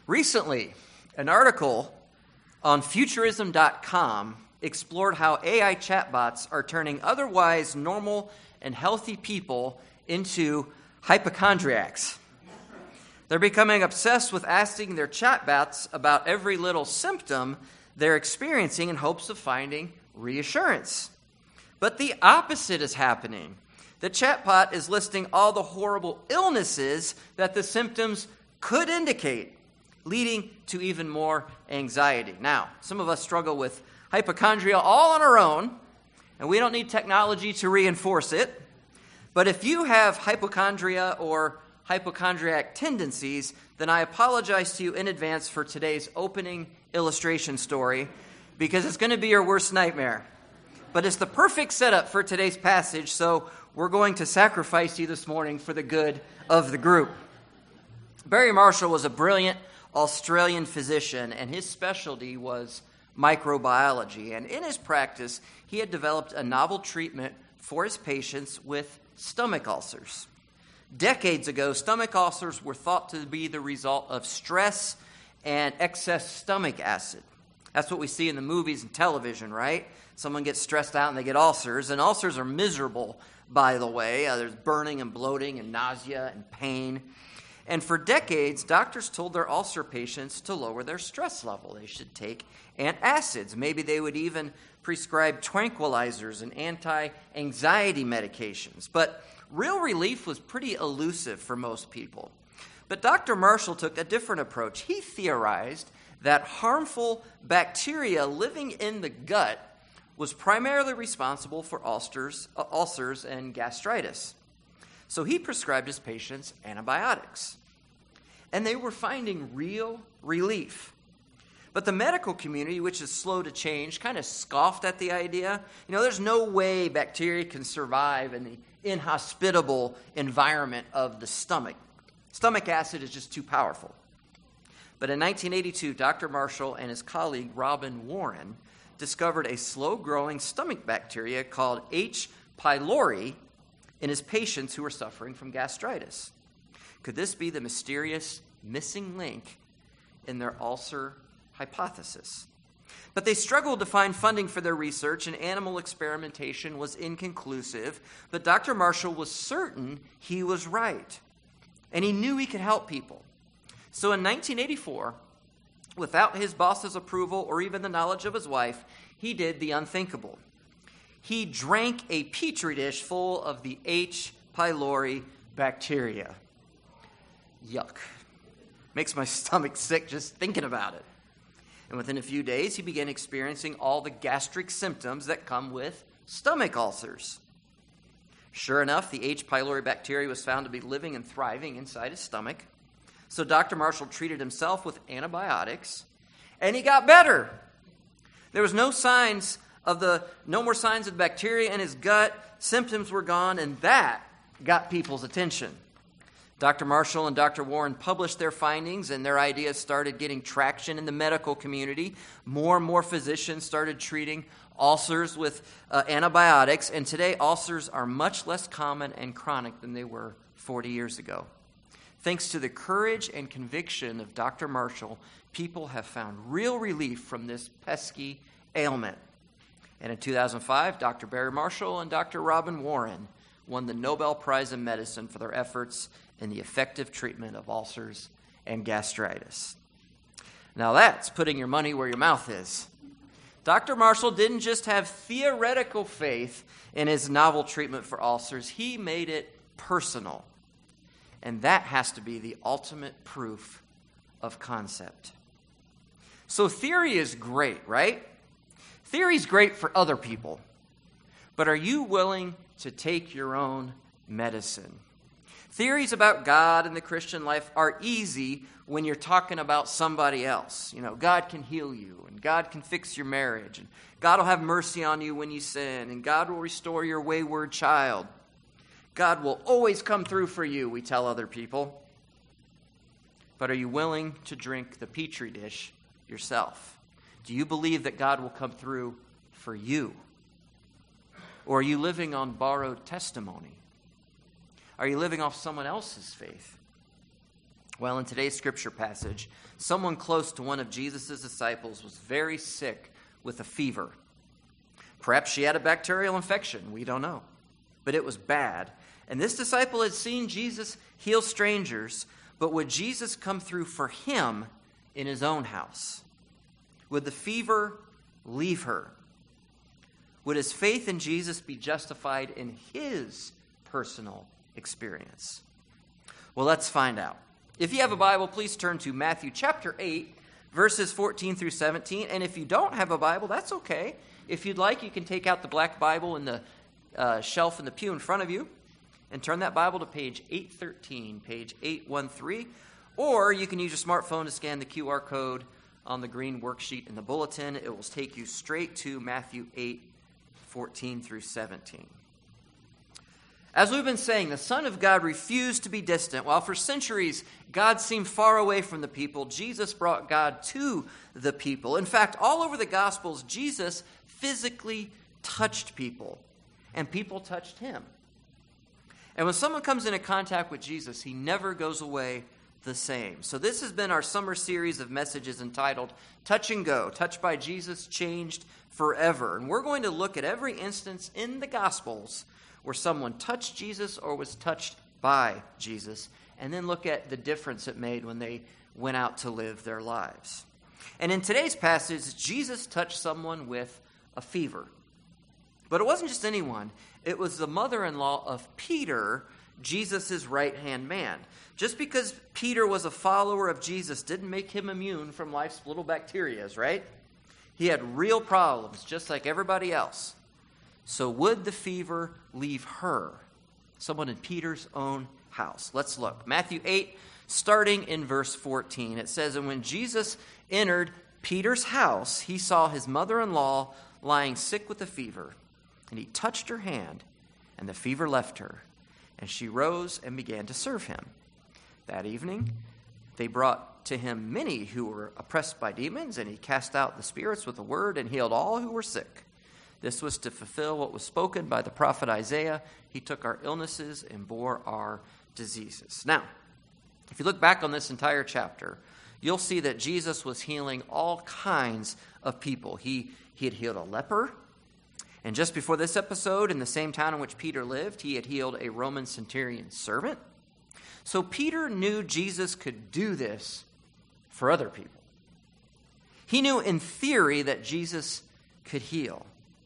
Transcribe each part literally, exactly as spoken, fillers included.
Recently, an article on Futurism dot com explored how A I chatbots are turning otherwise normal and healthy people into hypochondriacs. They're becoming obsessed with asking their chatbots about every little symptom they're experiencing in hopes of finding reassurance. But the opposite is happening. The chatbot is listing all the horrible illnesses that the symptoms could indicate, leading to even more anxiety. Now, some of us struggle with hypochondria all on our own, and we don't need technology to reinforce it. But if you have hypochondria or hypochondriac tendencies, then I apologize to you in advance for today's opening illustration story, because it's going to be your worst nightmare. But it's the perfect setup for today's passage, so we're going to sacrifice you this morning for the good of the group. Barry Marshall was a brilliant Australian physician, and his specialty was microbiology. And in his practice, he had developed a novel treatment for his patients with stomach ulcers. Decades ago, stomach ulcers were thought to be the result of stress and excess stomach acid. That's what we see in the movies and television, right? Someone gets stressed out and they get ulcers, and ulcers are miserable, by the way. Uh, there's burning and bloating and nausea and pain. And for decades, doctors told their ulcer patients to lower their stress level. They should take antacids. Maybe they would even prescribe tranquilizers and anti-anxiety medications. But real relief was pretty elusive for most people. But Doctor Marshall took a different approach. He theorized that harmful bacteria living in the gut was primarily responsible for ulcers, uh, ulcers and gastritis. So he prescribed his patients antibiotics. And they were finding real relief. But the medical community, which is slow to change, kind of scoffed at the idea. You know, there's no way bacteria can survive in the inhospitable environment of the stomach. Stomach acid is just too powerful. But in nineteen eighty-two, Doctor Marshall and his colleague Robin Warren discovered a slow-growing stomach bacteria called H. pylori in his patients who were suffering from gastritis. Could this be the mysterious missing link in their ulcer hypothesis? But they struggled to find funding for their research, and animal experimentation was inconclusive. But Doctor Marshall was certain he was right, and he knew he could help people. So in nineteen eighty-four, without his boss's approval or even the knowledge of his wife, he did the unthinkable. He drank a petri dish full of the H. pylori bacteria. Yuck. Makes my stomach sick just thinking about it. And within a few days, he began experiencing all the gastric symptoms that come with stomach ulcers. Sure enough, the H. pylori bacteria was found to be living and thriving inside his stomach. So Doctor Marshall treated himself with antibiotics, and he got better. There was no signs of the, no more signs of bacteria in his gut. Symptoms were gone, and that got people's attention. Doctor Marshall and Doctor Warren published their findings, and their ideas started getting traction in the medical community. More and more physicians started treating ulcers with uh, antibiotics, and today ulcers are much less common and chronic than they were forty years ago. Thanks to the courage and conviction of Doctor Marshall, people have found real relief from this pesky ailment. And in two thousand five, Doctor Barry Marshall and Doctor Robin Warren won the Nobel Prize in Medicine for their efforts in the effective treatment of ulcers and gastritis. Now that's putting your money where your mouth is. Doctor Marshall didn't just have theoretical faith in his novel treatment for ulcers, he made it personal. And that has to be the ultimate proof of concept. So theory is great, right? Theory is great for other people. But are you willing to take your own medicine? Theories about God and the Christian life are easy when you're talking about somebody else. You know, God can heal you, and God can fix your marriage, and God will have mercy on you when you sin, and God will restore your wayward child. God will always come through for you, we tell other people. But are you willing to drink the petri dish yourself? Do you believe that God will come through for you? Or are you living on borrowed testimony? Are you living off someone else's faith? Well, in today's scripture passage, someone close to one of Jesus' disciples was very sick with a fever. Perhaps she had a bacterial infection. We don't know. But it was bad. And this disciple had seen Jesus heal strangers, but would Jesus come through for him in his own house? Would the fever leave her? Would his faith in Jesus be justified in his personal experience? Well, let's find out. If you have a Bible, please turn to Matthew chapter eight, verses fourteen through seventeen. And if you don't have a Bible, that's okay. If you'd like, you can take out the black Bible in the uh, shelf in the pew in front of you and turn that Bible to page eight thirteen, page eight thirteen. Or you can use your smartphone to scan the Q R code on the green worksheet in the bulletin. It will take you straight to Matthew eight, fourteen through seventeen. As we've been saying, the Son of God refused to be distant. While for centuries God seemed far away from the people, Jesus brought God to the people. In fact, all over the Gospels, Jesus physically touched people, and people touched him. And when someone comes into contact with Jesus, he never goes away the same. So this has been our summer series of messages entitled Touch and Go, Touched by Jesus, Changed Forever. And we're going to look at every instance in the Gospels where someone touched Jesus or was touched by Jesus, and then look at the difference it made when they went out to live their lives. And in today's passage, Jesus touched someone with a fever. But it wasn't just anyone. It was the mother-in-law of Peter, Jesus' right-hand man. Just because Peter was a follower of Jesus didn't make him immune from life's little bacterias, right? He had real problems, just like everybody else. So would the fever leave her? Someone in Peter's own house. Let's look. Matthew eight, starting in verse fourteen. It says, "And when Jesus entered Peter's house, he saw his mother-in-law lying sick with a fever. And he touched her hand, and the fever left her. And she rose and began to serve him. That evening, they brought to him many who were oppressed by demons, and he cast out the spirits with a word and healed all who were sick. This was to fulfill what was spoken by the prophet Isaiah. He took our illnesses and bore our diseases." Now, if you look back on this entire chapter, you'll see that Jesus was healing all kinds of people. He, he had healed a leper. And just before this episode, in the same town in which Peter lived, he had healed a Roman centurion's servant. So Peter knew Jesus could do this for other people. He knew in theory that Jesus could heal.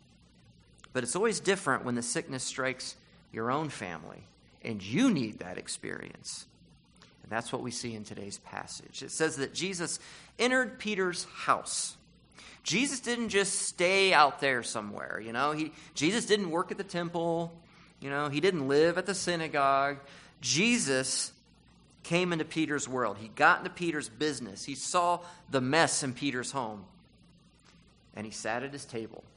But it's always different when the sickness strikes your own family, and you need that experience. And that's what we see in today's passage. It says that Jesus entered Peter's house. Jesus didn't just stay out there somewhere, you know. He, Jesus didn't work at the temple, you know. He didn't live at the synagogue. Jesus came into Peter's world. He got into Peter's business. He saw the mess in Peter's home, and he sat at his table.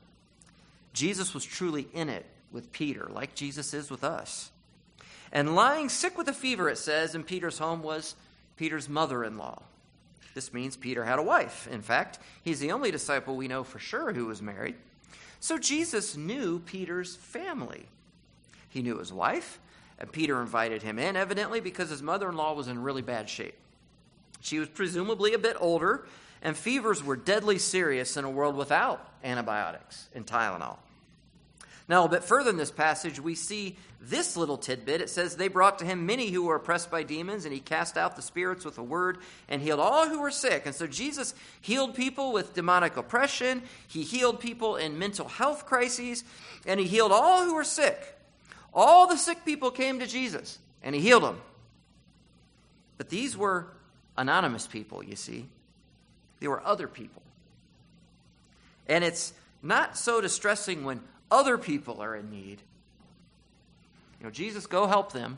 Jesus was truly in it with Peter, like Jesus is with us. And lying sick with a fever, it says, in Peter's home was Peter's mother-in-law. This means Peter had a wife. In fact, he's the only disciple we know for sure who was married. So Jesus knew Peter's family. He knew his wife, and Peter invited him in, evidently because his mother-in-law was in really bad shape. She was presumably a bit older, and fevers were deadly serious in a world without antibiotics and Tylenol. Now, a bit further in this passage, we see this little tidbit. It says, "They brought to him many who were oppressed by demons, and he cast out the spirits with a word and healed all who were sick." And so Jesus healed people with demonic oppression. He healed people in mental health crises, and he healed all who were sick. All the sick people came to Jesus, and he healed them. But these were anonymous people, you see. They were other people. And it's not so distressing when other people are in need. You know, Jesus, go help them.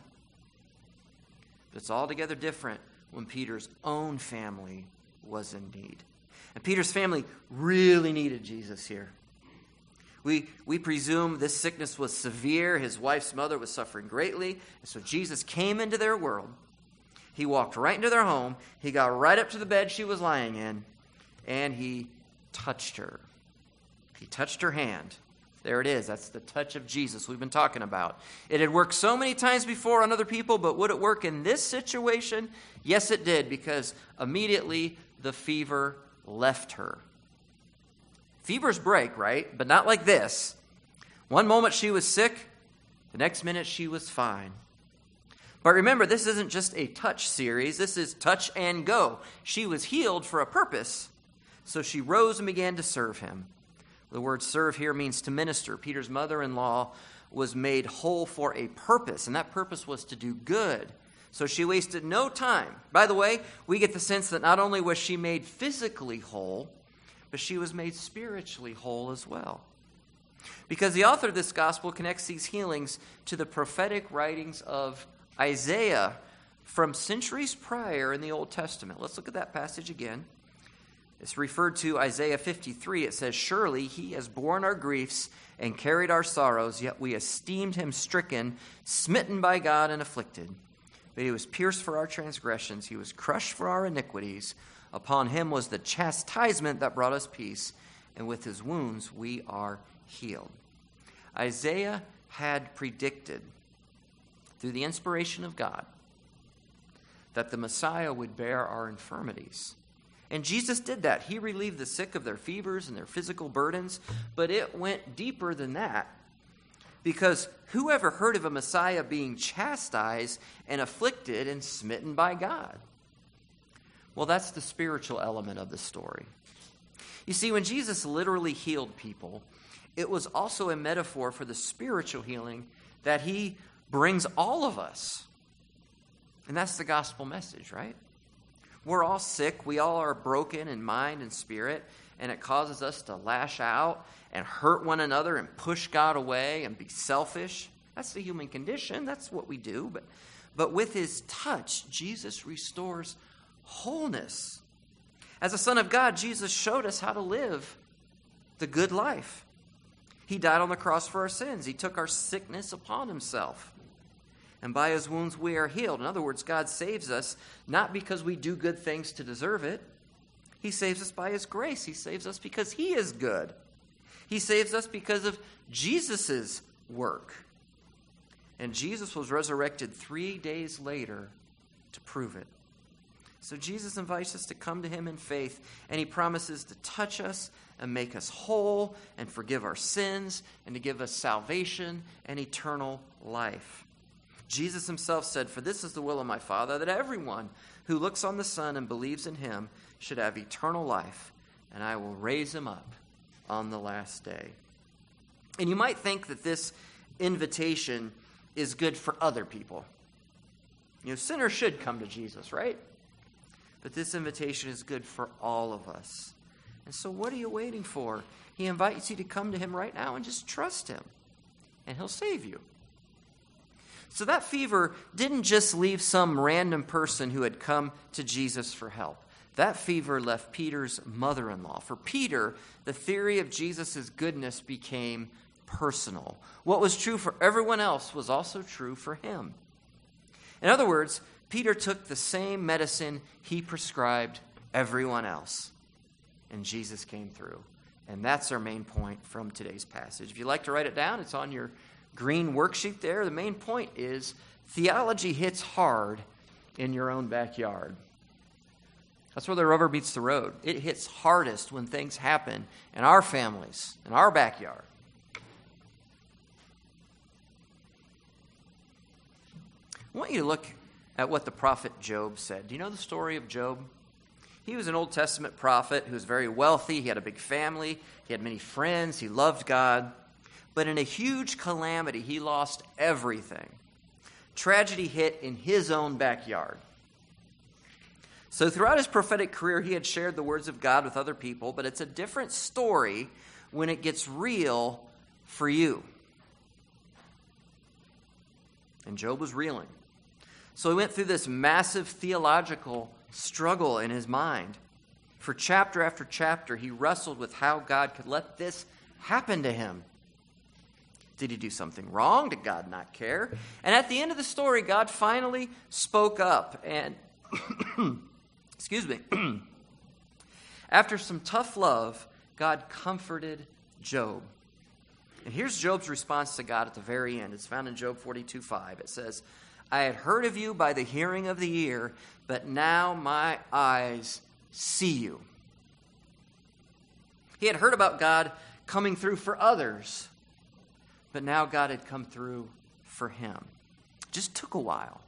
But it's altogether different when Peter's own family was in need. And Peter's family really needed Jesus here. We, we presume this sickness was severe. His wife's mother was suffering greatly. And so Jesus came into their world. He walked right into their home. He got right up to the bed she was lying in. And he touched her. He touched her hand. There it is. That's the touch of Jesus we've been talking about. It had worked so many times before on other people, but would it work in this situation? Yes, it did, because immediately the fever left her. Fevers break, right? But not like this. One moment she was sick, the next minute she was fine. But remember, this isn't just a touch series. This is touch and go. She was healed for a purpose, so she rose and began to serve him. The word serve here means to minister. Peter's mother-in-law was made whole for a purpose, and that purpose was to do good. So she wasted no time. By the way, we get the sense that not only was she made physically whole, but she was made spiritually whole as well. Because the author of this gospel connects these healings to the prophetic writings of Isaiah from centuries prior in the Old Testament. Let's look at that passage again. It's referred to Isaiah fifty-three. It says, "Surely he has borne our griefs and carried our sorrows, yet we esteemed him stricken, smitten by God, and afflicted. But he was pierced for our transgressions, he was crushed for our iniquities. Upon him was the chastisement that brought us peace, and with his wounds we are healed." Isaiah had predicted, through the inspiration of God, that the Messiah would bear our infirmities. And Jesus did that. He relieved the sick of their fevers and their physical burdens, but it went deeper than that. Because who ever heard of a Messiah being chastised and afflicted and smitten by God? Well, that's the spiritual element of the story. You see, when Jesus literally healed people, it was also a metaphor for the spiritual healing that he brings all of us. And that's the gospel message, right? We're all sick. We all are broken in mind and spirit, and it causes us to lash out and hurt one another and push God away and be selfish. That's the human condition. That's what we do. But, but with his touch, Jesus restores wholeness. As a son of God, Jesus showed us how to live the good life. He died on the cross for our sins. He took our sickness upon himself. And by his wounds we are healed. In other words, God saves us not because we do good things to deserve it. He saves us by his grace. He saves us because he is good. He saves us because of Jesus' work. And Jesus was resurrected three days later to prove it. So Jesus invites us to come to him in faith, and he promises to touch us and make us whole and forgive our sins and to give us salvation and eternal life. Jesus himself said, "For this is the will of my Father, that everyone who looks on the Son and believes in him should have eternal life, and I will raise him up on the last day." And you might think that this invitation is good for other people. You know, sinners should come to Jesus, right? But this invitation is good for all of us. And so what are you waiting for? He invites you to come to him right now and just trust him, and he'll save you. So that fever didn't just leave some random person who had come to Jesus for help. That fever left Peter's mother-in-law. For Peter, the theory of Jesus' goodness became personal. What was true for everyone else was also true for him. In other words, Peter took the same medicine he prescribed everyone else. And Jesus came through. And that's our main point from today's passage. If you'd like to write it down, it's on your green worksheet there. The main point is theology hits hard in your own backyard. That's where the rubber meets the road. It hits hardest when things happen in our families, in our backyard. I want you to look at what the prophet Job said. Do you know the story of Job? He was an Old Testament prophet who was very wealthy. He had a big family. He had many friends. He loved God. But in a huge calamity, he lost everything. Tragedy hit in his own backyard. So throughout his prophetic career, he had shared the words of God with other people, but it's a different story when it gets real for you. And Job was reeling. So he went through this massive theological struggle in his mind. For chapter after chapter, he wrestled with how God could let this happen to him. Did he do something wrong? Did God not care? And at the end of the story, God finally spoke up. And, excuse me, after some tough love, God comforted Job. And here's Job's response to God at the very end. It's found in Job forty-two five. It says, I had heard of you by the hearing of the ear, but now my eyes see you. He had heard about God coming through for others, but now God had come through for him. It just took a while.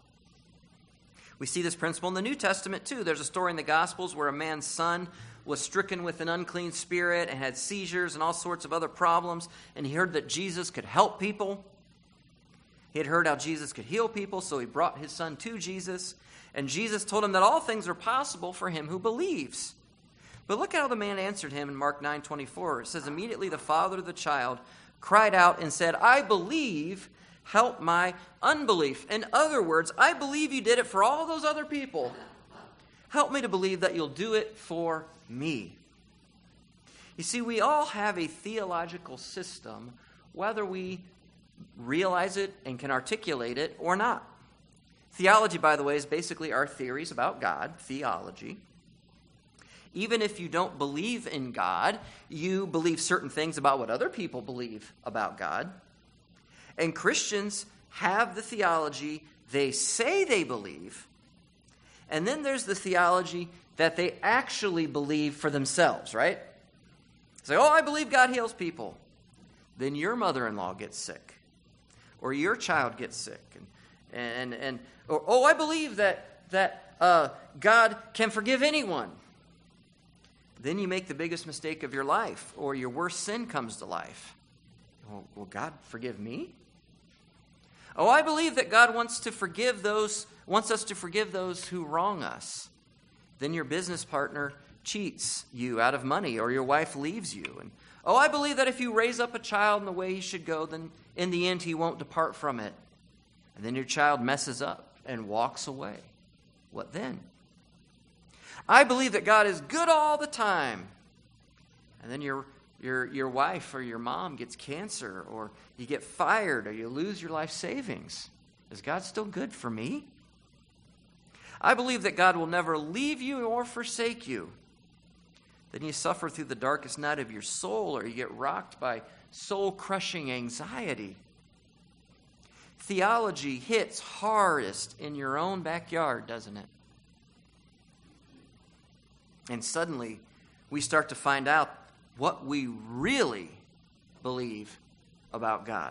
We see this principle in the New Testament too. There's a story in the Gospels where a man's son was stricken with an unclean spirit and had seizures and all sorts of other problems, and he heard that Jesus could help people. He had heard how Jesus could heal people, so he brought his son to Jesus, and Jesus told him that all things are possible for him who believes. But look how the man answered him in Mark nine twenty-four. It says, immediately the father of the child cried out and said, I believe, help my unbelief. In other words, I believe you did it for all those other people. Help me to believe that you'll do it for me. You see, we all have a theological system, whether we realize it and can articulate it or not. Theology, by the way, is basically our theories about God, theology. Even if you don't believe in God, you believe certain things about what other people believe about God. And Christians have the theology they say they believe, and then there's the theology that they actually believe for themselves, right? Say, oh, I believe God heals people. Then your mother-in-law gets sick, or your child gets sick, and and and or, oh, I believe that that uh, God can forgive anyone. Then you make the biggest mistake of your life, or your worst sin comes to life. Well, will God forgive me? Oh, I believe that God wants to forgive those, wants us to forgive those who wrong us. Then your business partner cheats you out of money, or your wife leaves you. And oh, I believe that if you raise up a child in the way he should go, then in the end he won't depart from it. And then your child messes up and walks away. What then? I believe that God is good all the time. And then your your your wife or your mom gets cancer, or you get fired, or you lose your life savings. Is God still good for me? I believe that God will never leave you or forsake you. Then you suffer through the darkest night of your soul, or you get rocked by soul-crushing anxiety. Theology hits hardest in your own backyard, doesn't it? And suddenly, we start to find out what we really believe about God.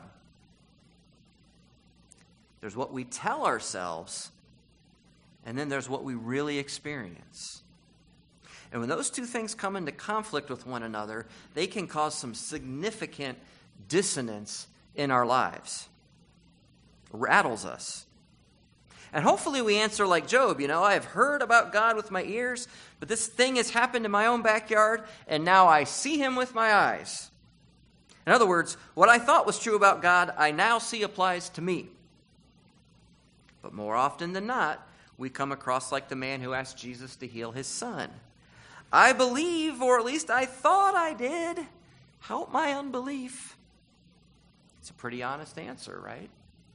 There's what we tell ourselves, and then there's what we really experience. And when those two things come into conflict with one another, they can cause some significant dissonance in our lives. It rattles us. And hopefully we answer like Job, you know, I have heard about God with my ears, but this thing has happened in my own backyard, and now I see him with my eyes. In other words, what I thought was true about God, I now see applies to me. But more often than not, we come across like the man who asked Jesus to heal his son. I believe, or at least I thought I did. Help my unbelief. It's a pretty honest answer, right?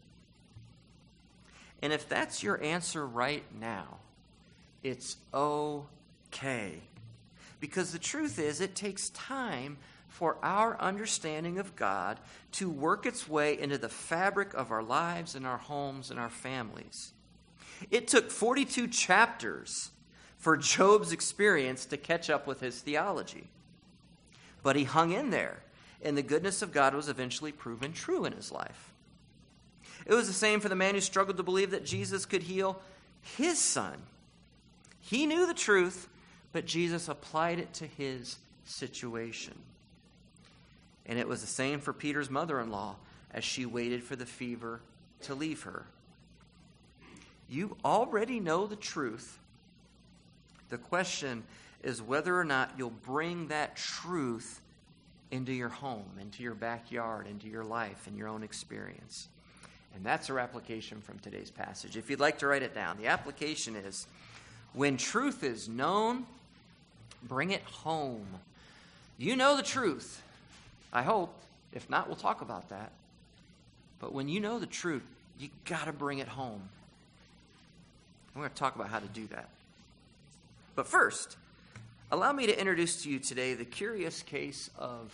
And if that's your answer right now, it's okay. Because the truth is, it takes time for our understanding of God to work its way into the fabric of our lives and our homes and our families. It took forty-two chapters for Job's experience to catch up with his theology. But he hung in there, and the goodness of God was eventually proven true in his life. It was the same for the man who struggled to believe that Jesus could heal his son. He knew the truth, but Jesus applied it to his situation. And it was the same for Peter's mother-in-law as she waited for the fever to leave her. You already know the truth. The question is whether or not you'll bring that truth into your home, into your backyard, into your life, and your own experience. And that's our application from today's passage. If you'd like to write it down, the application is, when truth is known, bring it home. You know the truth, I hope. If not, we'll talk about that. But when you know the truth, you got to bring it home. We're going to talk about how to do that. But first, allow me to introduce to you today the curious case of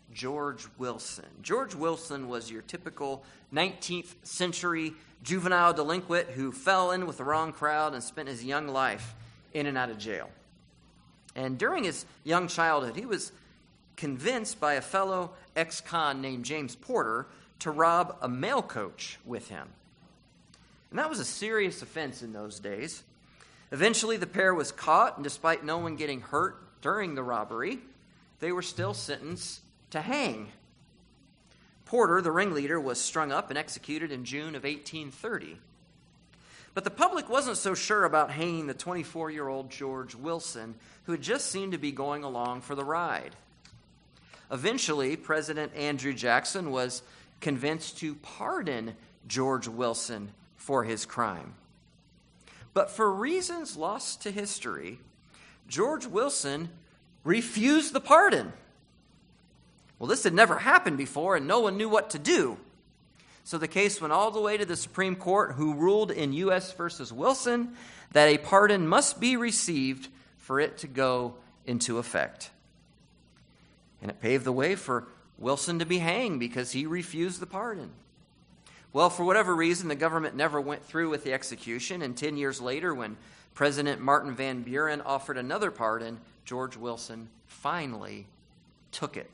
George Wilson. George Wilson was your typical nineteenth century juvenile delinquent who fell in with the wrong crowd and spent his young life in and out of jail. And during his young childhood, he was convinced by a fellow ex-con named James Porter to rob a mail coach with him. And that was a serious offense in those days. Eventually, the pair was caught, and despite no one getting hurt during the robbery, they were still sentenced to hang. Porter, the ringleader, was strung up and executed in June of eighteen thirty. But the public wasn't so sure about hanging the twenty-four-year-old George Wilson, who had just seemed to be going along for the ride. Eventually, President Andrew Jackson was convinced to pardon George Wilson for his crime. But for reasons lost to history, George Wilson refused the pardon. Well, this had never happened before, and no one knew what to do. So the case went all the way to the Supreme Court, who ruled in U S versus Wilson that a pardon must be received for it to go into effect. And it paved the way for Wilson to be hanged because he refused the pardon. Well, for whatever reason, the government never went through with the execution, and ten years later, when President Martin Van Buren offered another pardon, George Wilson finally took it.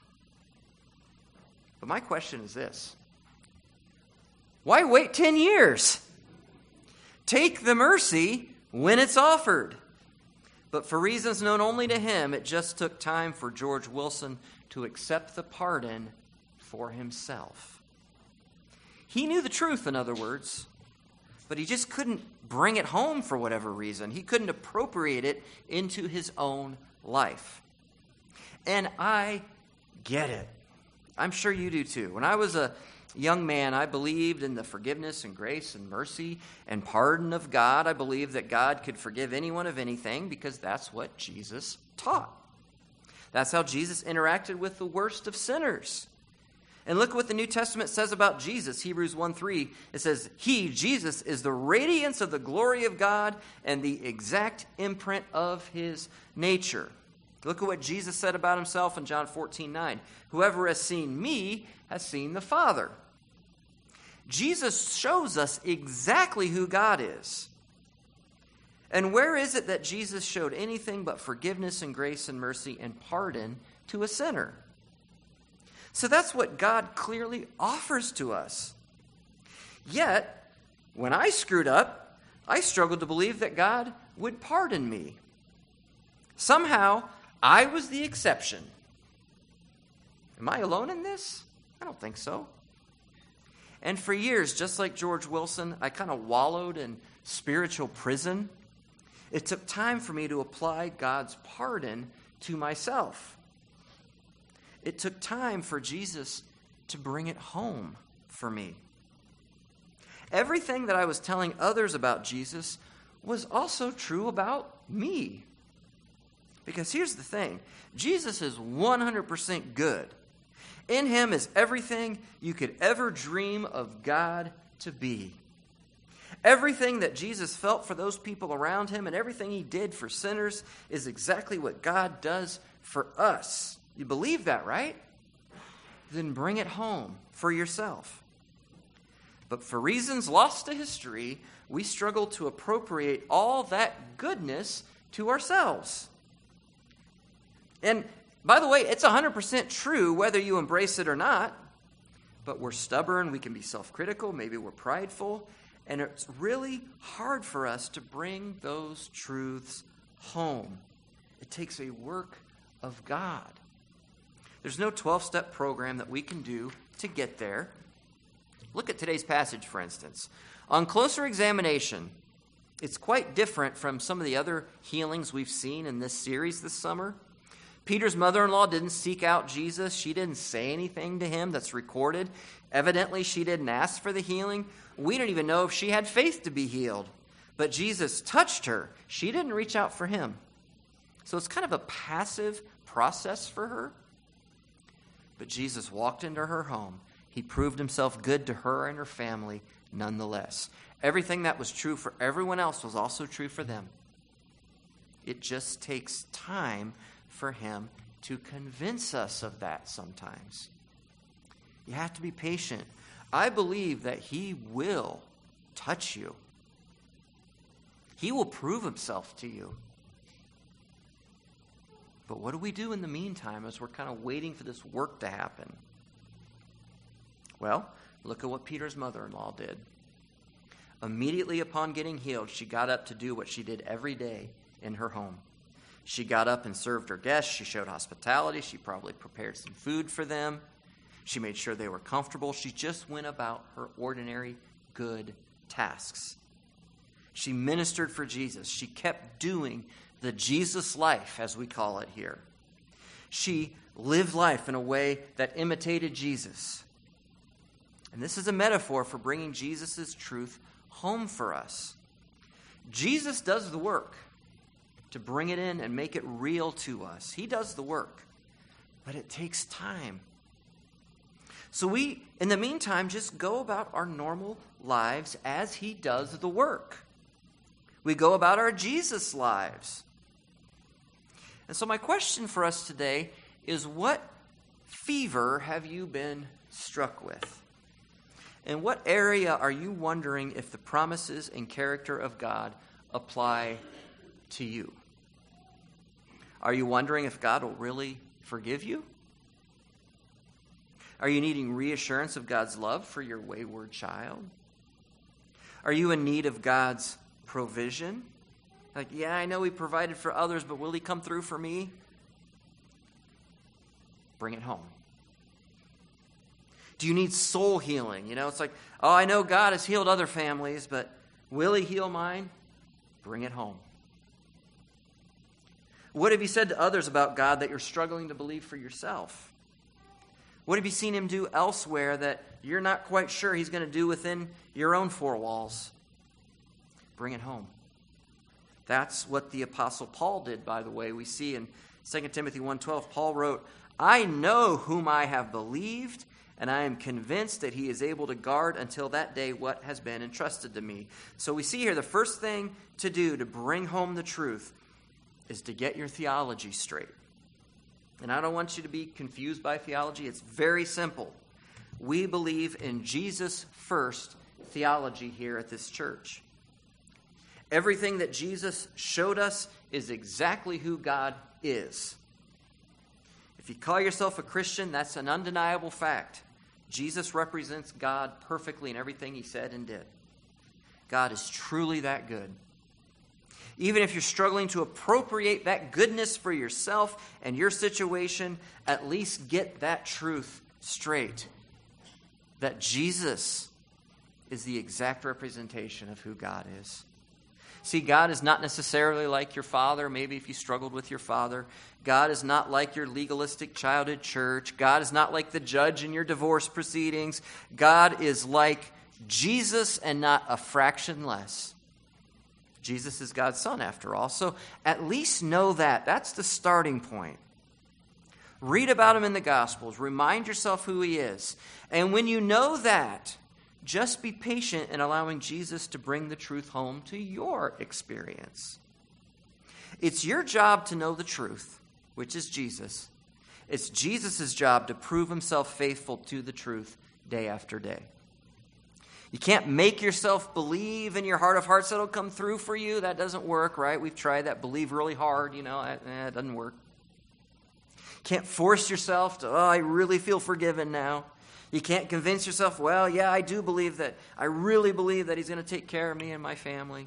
But my question is this: why wait ten years? Take the mercy when it's offered. But for reasons known only to him, it just took time for George Wilson to accept the pardon for himself. He knew the truth, in other words, but he just couldn't bring it home for whatever reason. He couldn't appropriate it into his own life. And I get it. I'm sure you do too. When I was a young man, I believed in the forgiveness and grace and mercy and pardon of God. I believed that God could forgive anyone of anything because that's what Jesus taught. That's how Jesus interacted with the worst of sinners. And look what the New Testament says about Jesus. Hebrews one three, it says, He, Jesus, is the radiance of the glory of God and the exact imprint of his nature. Look at what Jesus said about himself in John fourteen nine. Whoever has seen me has seen the Father. Jesus shows us exactly who God is. And where is it that Jesus showed anything but forgiveness and grace and mercy and pardon to a sinner? So that's what God clearly offers to us. Yet, when I screwed up, I struggled to believe that God would pardon me. Somehow, I was the exception. Am I alone in this? I don't think so. And for years, just like George Wilson, I kind of wallowed in spiritual prison. It took time for me to apply God's pardon to myself. It took time for Jesus to bring it home for me. Everything that I was telling others about Jesus was also true about me. Because here's the thing, Jesus is one hundred percent good. In him is everything you could ever dream of God to be. Everything that Jesus felt for those people around him and everything he did for sinners is exactly what God does for us. You believe that, right? Then bring it home for yourself. But for reasons lost to history, we struggle to appropriate all that goodness to ourselves. And by the way, it's one hundred percent true whether you embrace it or not. But we're stubborn, we can be self-critical, maybe we're prideful, and it's really hard for us to bring those truths home. It takes a work of God. There's no twelve-step program that we can do to get there. Look at today's passage, for instance. On closer examination, it's quite different from some of the other healings we've seen in this series this summer. Peter's mother-in-law didn't seek out Jesus. She didn't say anything to him that's recorded. Evidently, she didn't ask for the healing. We don't even know if she had faith to be healed. But Jesus touched her. She didn't reach out for him. So it's kind of a passive process for her. But Jesus walked into her home. He proved himself good to her and her family nonetheless. Everything that was true for everyone else was also true for them. It just takes time for him to convince us of that sometimes. You have to be patient. I believe that he will touch you. He will prove himself to you. But what do we do in the meantime as we're kind of waiting for this work to happen? Well, look at what Peter's mother-in-law did. Immediately upon getting healed, she got up to do what she did every day in her home. She got up and served her guests. She showed hospitality. She probably prepared some food for them. She made sure they were comfortable. She just went about her ordinary good tasks. She ministered for Jesus. She kept doing the Jesus life, as we call it here. She lived life in a way that imitated Jesus. And this is a metaphor for bringing Jesus' truth home for us. Jesus does the work to bring it in and make it real to us. He does the work, but it takes time. So we, in the meantime, just go about our normal lives as he does the work. We go about our Jesus lives. And so my question for us today is, what fever have you been struck with? In what area are you wondering if the promises and character of God apply to you? Are you wondering if God will really forgive you? Are you needing reassurance of God's love for your wayward child? Are you in need of God's provision? Like, yeah, I know he provided for others, but will he come through for me? Bring it home. Do you need soul healing? You know, it's like, oh, I know God has healed other families, but will he heal mine? Bring it home. What have you said to others about God that you're struggling to believe for yourself? What have you seen him do elsewhere that you're not quite sure he's going to do within your own four walls? Bring it home. That's what the Apostle Paul did, by the way. We see in Second Timothy one twelve, Paul wrote, I know whom I have believed, and I am convinced that he is able to guard until that day what has been entrusted to me. So we see here the first thing to do to bring home the truth is to get your theology straight. And I don't want you to be confused by theology. It's very simple. We believe in Jesus first theology here at this church. Everything that Jesus showed us is exactly who God is. If you call yourself a Christian, that's an undeniable fact. Jesus represents God perfectly in everything he said and did. God is truly that good. Even if you're struggling to appropriate that goodness for yourself and your situation, at least get that truth straight. That Jesus is the exact representation of who God is. See, God is not necessarily like your father. Maybe if you struggled with your father. God is not like your legalistic childhood church. God is not like the judge in your divorce proceedings. God is like Jesus and not a fraction less. Jesus is God's son, after all. So at least know that. That's the starting point. Read about him in the Gospels. Remind yourself who he is. And when you know that, just be patient in allowing Jesus to bring the truth home to your experience. It's your job to know the truth, which is Jesus. It's Jesus' job to prove himself faithful to the truth day after day. You can't make yourself believe in your heart of hearts that it'll come through for you. That doesn't work, right? We've tried that. Believe really hard, you know, eh, it doesn't work. Can't force yourself to, oh, I really feel forgiven now. You can't convince yourself, well, yeah, I do believe that. I really believe that he's going to take care of me and my family.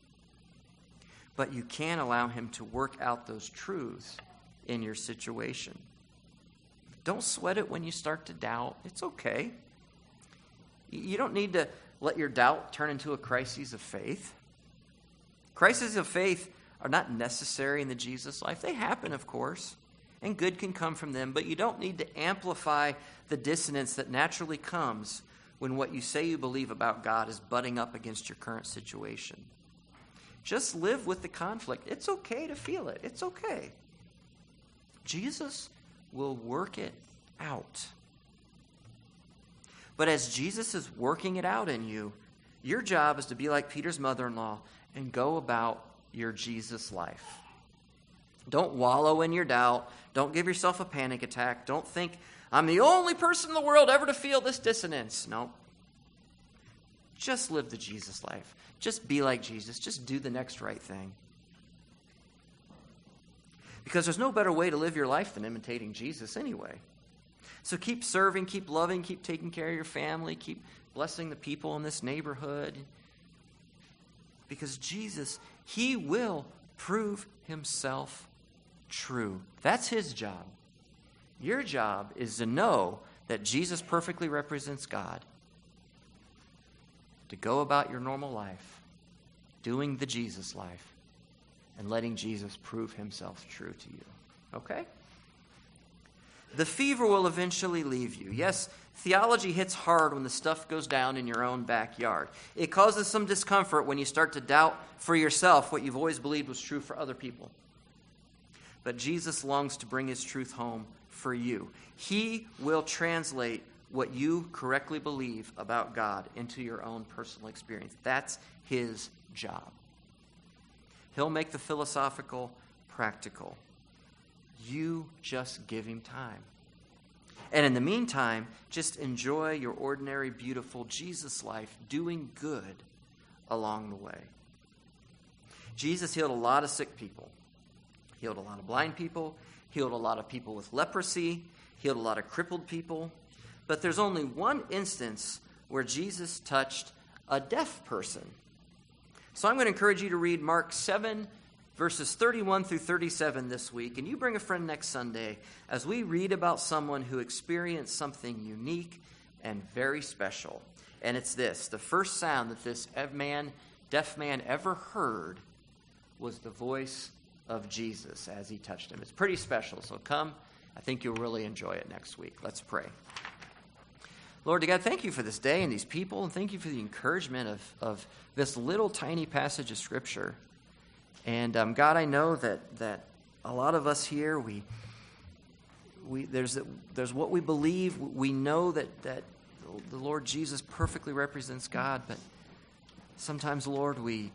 But you can allow him to work out those truths in your situation. Don't sweat it when you start to doubt. It's okay. You don't need to let your doubt turn into a crisis of faith. Crises of faith are not necessary in the Jesus life. They happen, of course, and good can come from them, but you don't need to amplify the dissonance that naturally comes when what you say you believe about God is butting up against your current situation. Just live with the conflict. It's okay to feel it. It's okay. Jesus will work it out. But as Jesus is working it out in you, your job is to be like Peter's mother-in-law and go about your Jesus life. Don't wallow in your doubt. Don't give yourself a panic attack. Don't think, I'm the only person in the world ever to feel this dissonance. No. Just live the Jesus life. Just be like Jesus. Just do the next right thing. Because there's no better way to live your life than imitating Jesus anyway. So keep serving, keep loving, keep taking care of your family, keep blessing the people in this neighborhood. Because Jesus, he will prove himself true. That's his job. Your job is to know that Jesus perfectly represents God. To go about your normal life, doing the Jesus life, and letting Jesus prove himself true to you. Okay? The fever will eventually leave you. Yes, theology hits hard when the stuff goes down in your own backyard. It causes some discomfort when you start to doubt for yourself what you've always believed was true for other people. But Jesus longs to bring his truth home for you. He will translate what you correctly believe about God into your own personal experience. That's his job. He'll make the philosophical practical. You just give him time. And in the meantime, just enjoy your ordinary, beautiful Jesus life, doing good along the way. Jesus healed a lot of sick people. Healed a lot of blind people. Healed a lot of people with leprosy. Healed a lot of crippled people. But there's only one instance where Jesus touched a deaf person. So I'm going to encourage you to read Mark seven, verses thirty-one through thirty-seven this week. And you bring a friend next Sunday as we read about someone who experienced something unique and very special. And it's this. The first sound that this man, deaf man ever heard was the voice of Jesus as he touched him. It's pretty special. So come. I think you'll really enjoy it next week. Let's pray. Lord God, thank you for this day and these people, and thank you for the encouragement of, of this little tiny passage of Scripture. And um, God, I know that that a lot of us here, we we there's there's what we believe. We know that that the Lord Jesus perfectly represents God, but sometimes, Lord, we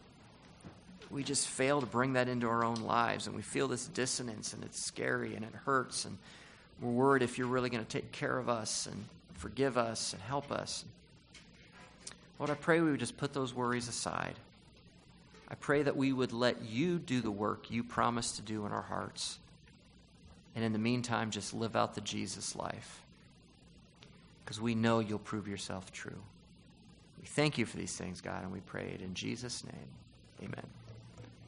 we just fail to bring that into our own lives, and we feel this dissonance, and it's scary, and it hurts, and we're worried if you're really going to take care of us and forgive us and help us. Lord, I pray we would just put those worries aside. I pray that we would let you do the work you promised to do in our hearts. And in the meantime, just live out the Jesus life. Because we know you'll prove yourself true. We thank you for these things, God, and we pray it in Jesus' name. Amen.